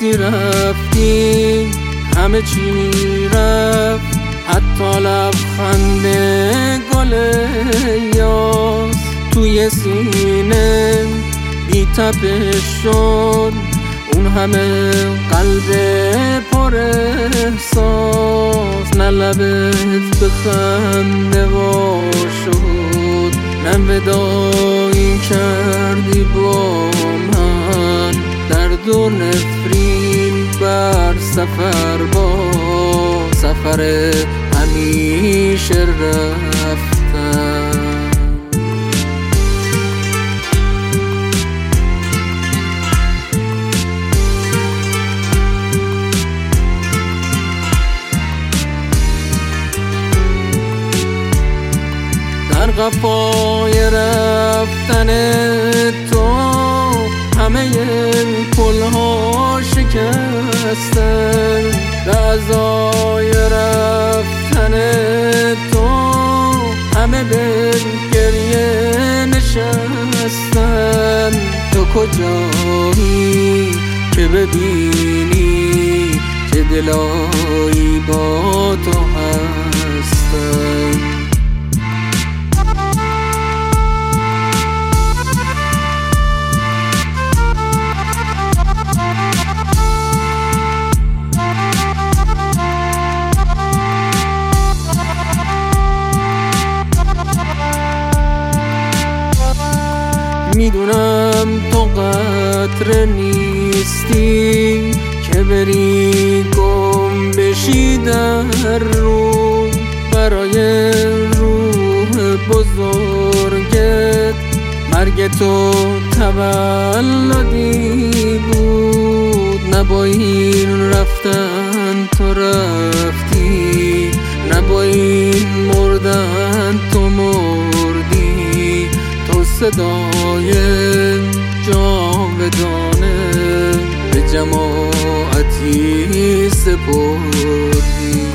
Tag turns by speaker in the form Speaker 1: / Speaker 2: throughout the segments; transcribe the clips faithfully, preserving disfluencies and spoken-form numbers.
Speaker 1: وقتی رفتی همه چی رفت، حتی لبخند گل یاس توی سینه بی تپش شد. اون همه قلب پر احساس، نه لبت بخنده وا شد، نه ودایی کردی با من. درد و نفرین بر سفر با سفر همیشه رفتن. در قفای رفتن تو همه پل‌ها شکستن، رضای رفتن تو همه به گریه نشستن. تو کجایی که ببینی چه دلایی با تو هستن؟ میدونم تو قطره نیستی که بری گم بشی در رو. برای روح بزرگت مرگ تو تولدی بود. نه با این رفتن تو رفتی، نه با این مردن تو مردی. تو صدای جاودانه به جماعتی سپردی.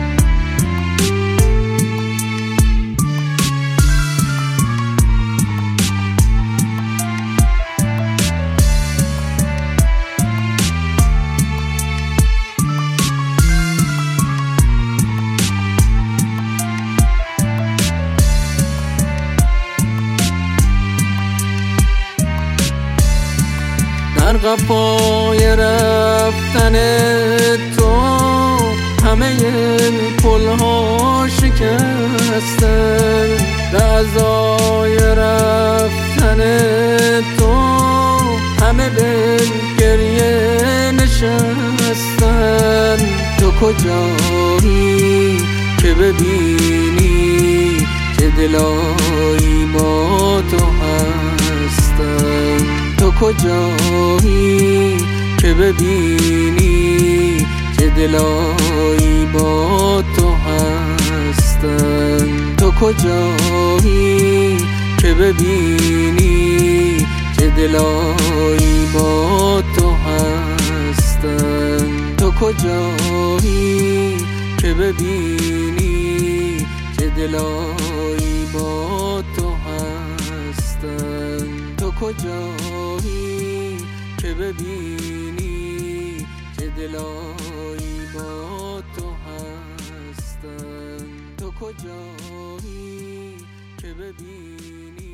Speaker 1: در قفای رفتن تو همه پل‌ها شکستن، رضای رفتن تو همه به گریه نشستن. تو کجایی که ببینی چه دلایی با تو هستن؟ تو کجایی که ببینی چه دلایی با تو هستن؟ تو کجایی که ببینی چه دلایی با تو هستن؟ تو کجایی که ببینی چه دلایی با تو هستن؟ تو کجایی که ببینی چه دلایی با تو هستن؟ تو کجایی که ببینی